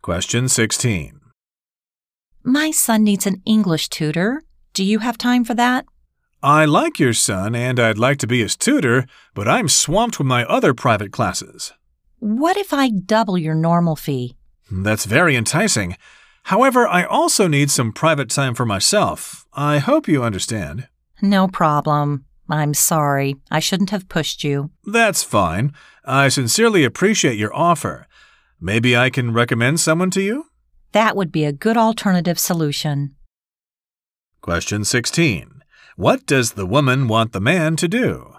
Question 16. My son needs an English tutor. Do you have time for that? I like your son and I'd like to be his tutor, but I'm swamped with my other private classes. What if I double your normal fee? That's very enticing. However, I also need some private time for myself. I hope you understand. No problem. I'm sorry. I shouldn't have pushed you. That's fine. I sincerely appreciate your offer. Maybe I can recommend someone to you? That would be a good alternative solution. Question 16. What does the woman want the man to do?